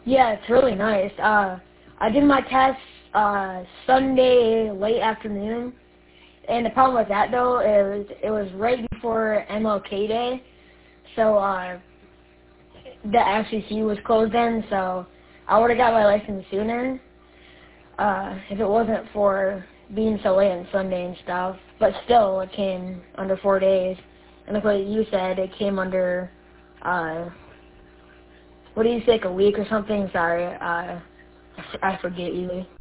Yeah, it's really nice. I did my test Sunday late afternoon, and the problem with that though is it was right before MLK Day, so the FCC was closed then. So I would have got my license sooner if it wasn't for being so late on Sunday and stuff. But still, it came under 4 days, and like what you said, it came under what do you say, like a week or something? Sorry, I forget usually.